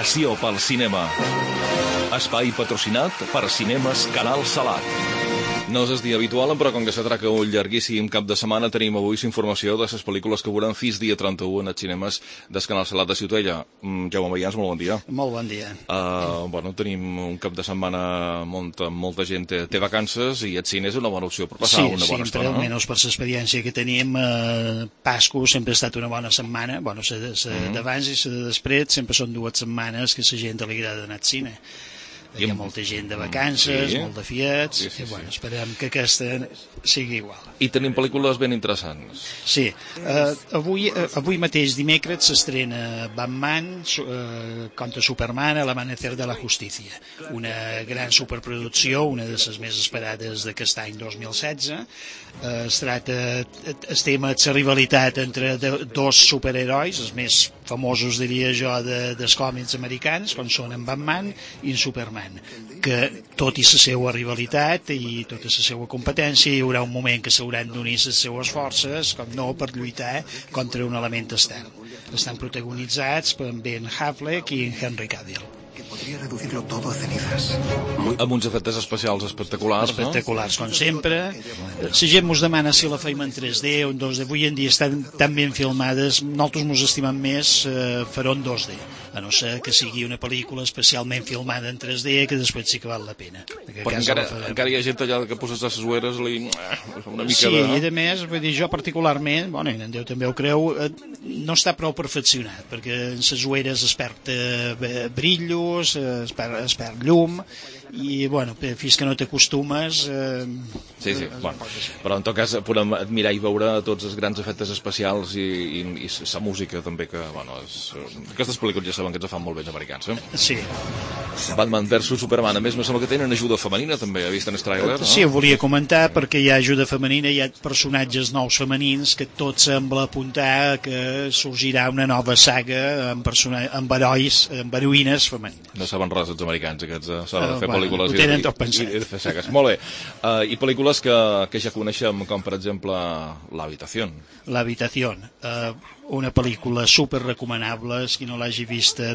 Passió pel cinema. Espai patrocinat per Cinemes Canal Salat. No és el dia habitual, però com que se tracta un llarguíssim cap de setmana, tenim avui informació de les pel·lícules que veuran fins dia 31 en els cinemes del Canal Salat de Ciutadella. Jaume Mayans, molt bon dia. Molt bon dia. Tenim un cap de setmana molta gent té vacances i el cine és una bona opció per passar una bona estona. Sí, almenys per l'experiència que tenim, Pasco sempre ha estat una bona setmana. Bueno, d'abans i de després sempre són 2 setmanes que a la gent li agrada anar al cine. Hi ha molta gent de vacances, molt de fiets, i bueno, esperem que aquesta sigui igual. I tenim pel·lícules ben interessants. Sí, avui mateix dimecres s'estrena Batman contra Superman, El amanecer de la justícia. Una gran superproducció, una de les més esperades d'aquest any 2016. Es tracta, estem a la rivalitat entre dos superherois, els més famosos, diria jo, dels còmics americans, com són en Batman i en Superman, que tot i la seva rivalitat i tota la seva competència hi haurà un moment que s'hauran d'unir les seues forces, com no, per lluitar contra un element extern. Estan protagonitzats per Ben Affleck i Henry Cavill. Que podria reducir-lo todo a cenizas. Amb uns efectes especials espectaculars, espectaculars, com sempre. La gent mos demana si la feim en 3D o en 2D. Avui en dia estan tan ben filmades, nosaltres mos estimem més fer-ho en 2D, a no ser que sigui una pel·lícula especialment filmada en 3D, que després sí que val la pena. Perquè encara hi ha gent allà que poses les ulleres una mica sí, i a més, vull dir, jo particularment, bueno, en Déu també ho creu, no està prou perfeccionat, perquè en les ulleres es perd brillo, es perd llum, i bueno, fins que no t'acostumes sí, bueno, però en tot cas podem admirar i veure tots els grans efectes especials i la música també, que bueno, aquestes pel·lícules ja saben que ens fan molt bé els americans, Sí. Batman vs Superman, a més me sembla que tenen ajuda femenina també, he vist en el tràiler, no? Sí, ho volia comentar perquè hi ha ajuda femenina, hi ha personatges nous femenins que tot sembla apuntar que sorgirà una nova saga amb herois, amb heroïnes femenines. No saben res els americans, aquests saben fer pel·lícules ho tenen tot pensat. I fer sagues. Molt bé. I pel·lícules que ja coneixem, com per exemple L'Habitación. L'Habitación, una pel·lícula super recomanable, qui no l'hagi vista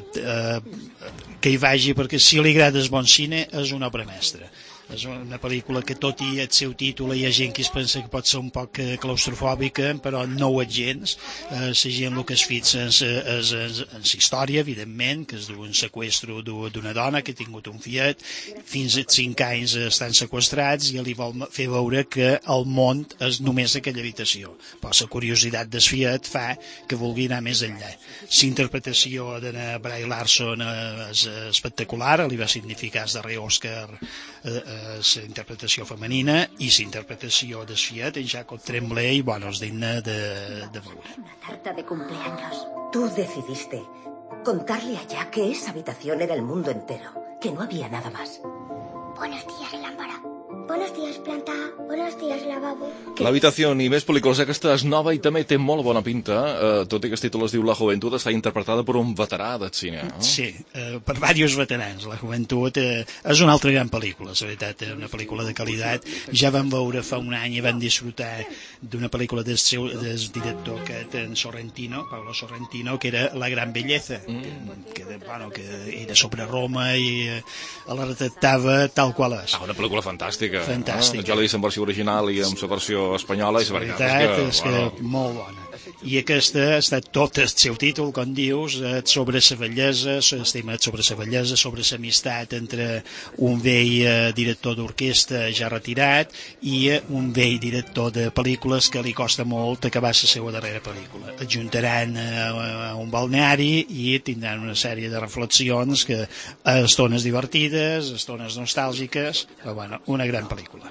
que hi vagi, perquè si li agrada el bon cine és una obra mestra. És una pel·lícula que, tot i el seu títol, hi ha gent que es pensa que pot ser un poc claustrofòbica, però no ho és gens. La gent el que es fixa és en la història, evidentment, que és d'un seqüestro d'una dona que ha tingut un fiet, fins a 5 anys estan seqüestrats i li vol fer veure que el món és només aquella habitació. Però la curiositat del fiet fa que vulgui anar més enllà. La interpretació de Brie Larson és espectacular, li va significar el darrer Òscar la interpretació femenina, i la interpretació del fiat en Jacob Tremblay, bueno, és digna de veure. Una tarta de cumpleaños. Tú decidiste contarle a Jack que esa habitación era el mundo entero, que no había nada más. Buenos días, lámpara. Buenos días, planta. Buenos días, lavabo. L'Habitación i més pel·lícules. Aquesta és nova i també té molt bona pinta, tot i que el títol es diu La Juventud, està interpretada per un veterà del cine. Sí, per diversos veterans. La Juventud és una altra gran pel·lícula, la veritat, una pel·lícula de qualitat. Ja vam veure fa un any i vam disfrutar d'una pel·lícula del director Sorrentino, Paolo Sorrentino, que era La gran belleza, que era sobre Roma i la retractava tal qual és. Una pel·lícula fantàstica. Fantàstica. Jo l'he vist en versió original i en la versió espanyola, i la veritat és que molt bona. I aquesta ha estat tot el seu títol, com dius, sobre la bellesa, estimat sobre la bellesa, sobre l'amistat entre un vell director d'orquestra ja retirat i un vell director de pel·lícules que li costa molt acabar la seva darrera pel·lícula. Es juntaran a un balneari i tindran una sèrie de reflexions que a estones divertides, a estones nostàlgiques, però bueno, una gran película.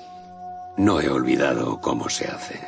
No he olvidado cómo se hace.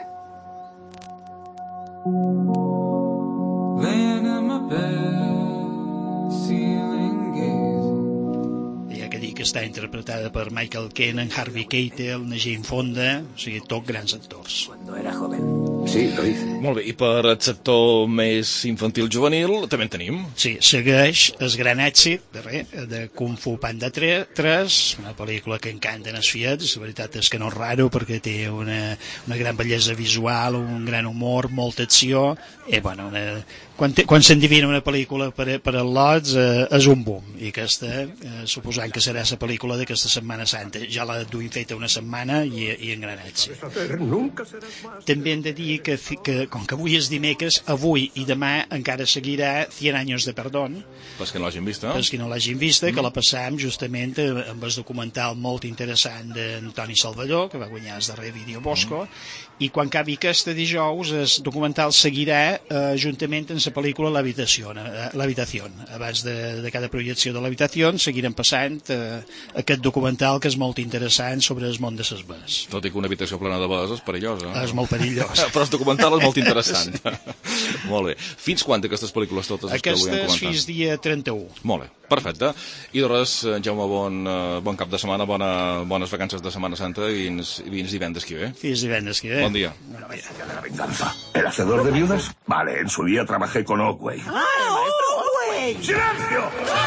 Hi ha que dir que està interpretada per Michael Caine, Harvey Keitel, Jane Fonda, o sigui, tot grans actors. Cuando era joven, Sí, lo hice. Molt bé, i per el sector més infantil-juvenil també en tenim. Sí, segueix el gran èxit de Kung Fu Panda 3, una pel·lícula que encanten els fiets, la veritat és que no és raro perquè té una gran bellesa visual, un gran humor, molta acció, i bueno, quan s'endivina una pel·lícula per al lots és un boom, i aquesta suposant que serà la pel·lícula d'aquesta Setmana Santa, ja la duim feta una setmana i en gran èxit. També hem de dir que com que avui és dimecres, avui i demà encara seguirà 100 anys de perdón. Pels que no l'hagin vista. Pels que no l'hagin vista, que la passam justament amb el documental molt interessant d'Antoni Salvador, que va guanyar el darrer Vídeo Bosco, i quan acabi aquesta dijous, el documental seguirà juntament amb la pel·lícula L'Habitació. Abans de cada projecció de L'Habitació seguirem passant aquest documental que és molt interessant sobre el món de les bes. Tot i que una habitació plena de bes és perillosa. És molt perillós. Però el documental és molt interessant. Molt bé. Fins quan aquestes pel·lícules totes que avui hem comentat? Fins dia 31. Molt bé, perfecte. I de res, Jaume, bon cap de setmana, bones vacances de Setmana Santa i fins divendres que ve. Fins divendres que ve. Bon dia. De la venganza. ¿El hacedor de viudas? Vale, en su día trabajé con Oakway. Oakway! ¡Silencio!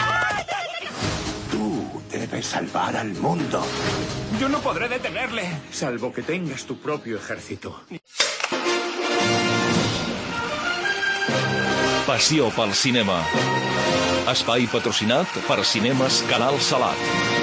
Tú debes salvar al mundo. Yo no podré detenerle, salvo que tengas tu propio ejército. Passió pel cinema. Espai patrocinat per Cinemes Canal Salat.